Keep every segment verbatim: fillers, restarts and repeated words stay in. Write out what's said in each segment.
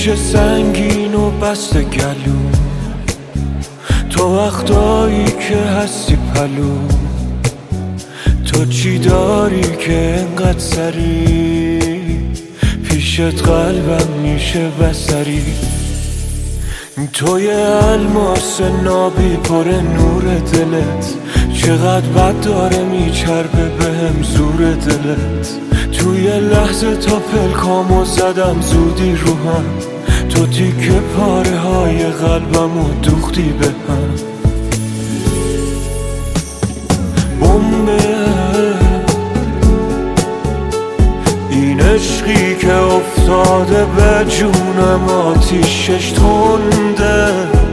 میشه سنگین و بسته گلو، تو وقتایی که هستی پلو، تو چی داری که انقدر سری پیشت قلبم میشه بسری. توی الماس نابی پر نور دلت، چقدر بد داره میچربه بهم زور دلت. توی لحظه تا پلکامو زدم زودی رو هم، تو تیکه پاره های قلبمو دوختی به هم. بمبه این عشقی که افتاده به جونم، آتیشش تنده،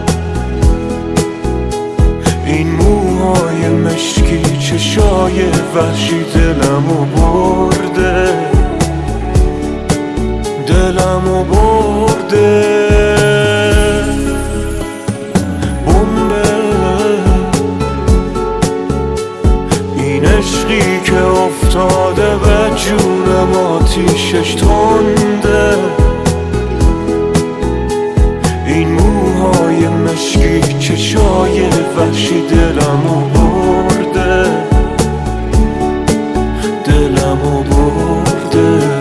این موهای مشکی چشای وحشی دلمو برده، دلمو برده. بمبه این عشقی که افتاده به جونم، آتیشش تنده، این موهای مشکی چشای وحشی دلمو برده، دلمو برده.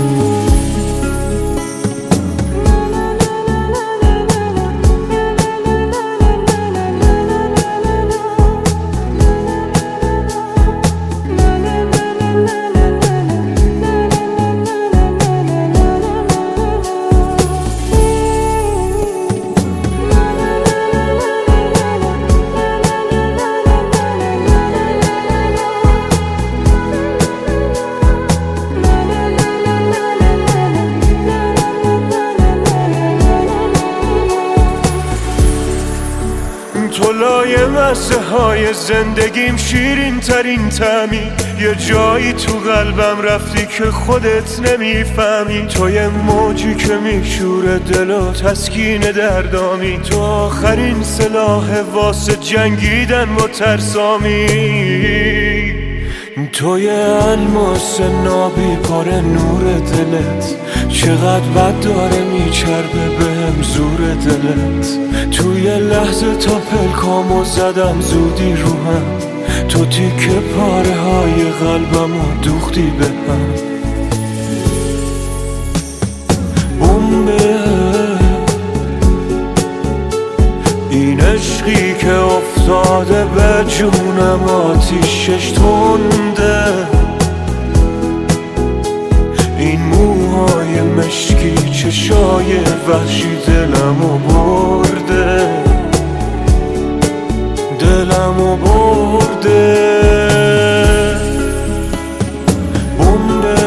تو لایه مزه های زندگیم، شیرین ترین طعمی، یه جایی تو قلبم رفتی که خودت نمیفهمی. تو یه موجی که میشوره دل و تسکین دردامی، تو آخرین سلاح واسه جنگیدن با ترسامی. توی الماس نابی پر نور دلت، چقدر بد داره میچربه بهم زور دلت. توی لحظه تا پلکامو زدم زودی رو هم، تو تیکه پاره های قلبمو دوختی به هم. بمبه این عشقی که افتاده به جونم، آتیشش تنده، این موهای مشکی چشای وحشی دلمو برده، دلمو برده. بمبه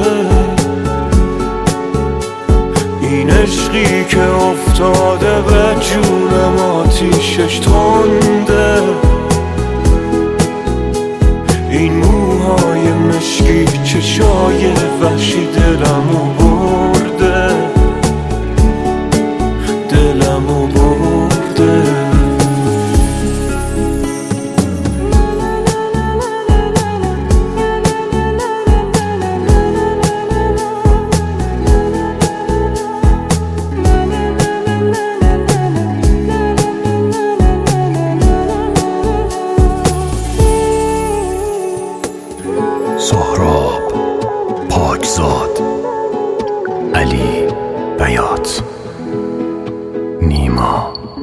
این عشقی که افتاده به جونم، آتیشش تنده، این موهای مشکی چشای وحشی دلمو برده، دلمو برده. سهراب پاکزاد، علی بیات، نیما.